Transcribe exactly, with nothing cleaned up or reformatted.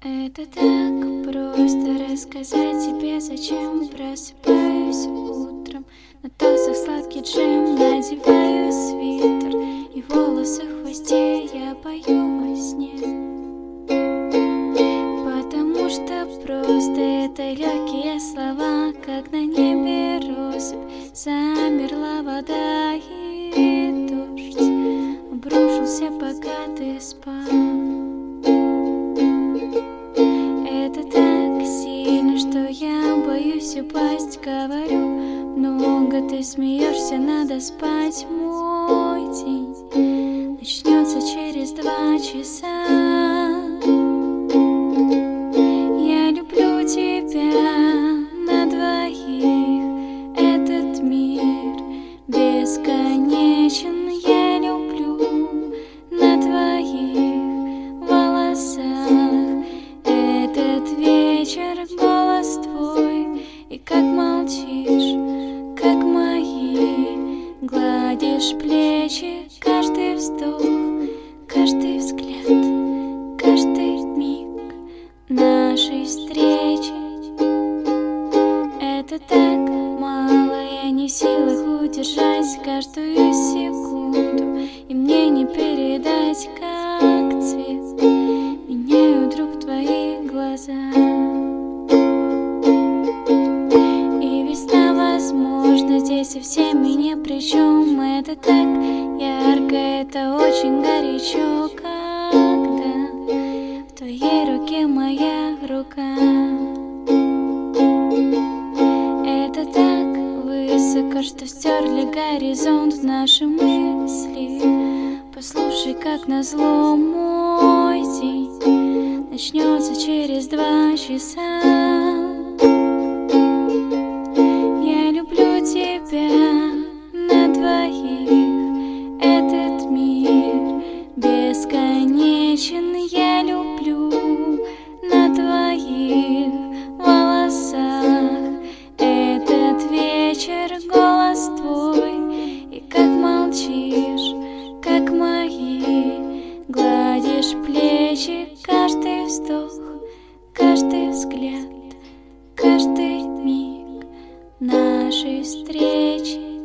Это так просто рассказать тебе, зачем просыпаюсь утром. На тосах сладкий джем, надеваю свитер, и волосы в хвосте я пою во сне. Потому что просто это легкие слова, как на небе россыпь, замерла вода и дождь обрушился, пока ты спал. Это так сильно, что я боюсь упасть. Говорю, много ты смеешься, надо спать. Мой день начнется через два часа. Я люблю тебя на двоих. Этот мир бесконечен. Я люблю на твоих волосах этот вечер, голос твой. И как молчишь, как мои, гладишь плечи. Каждый вздох, каждый взгляд, каждый миг нашей встречи. Это так мало, я не в силах удержать каждую секунду, и мне не передать, как цвет меняют вдруг твои глаза. И весна, возможно, здесь совсем и не при чем. Это так ярко, это очень горячо, когда в твоей руке моя рука. Это так высоко, что стерли горизонт наши мысли. Послушай, как назло, мой день начнется через два часа. Я люблю тебя на двоих. Этот мир бесконечен. Я люблю на твоих волосах этот вечер, голос твой. И как молчишь, как мои, гладишь плечи. Каждый вздох, каждый взгляд, каждый миг нашей встречи.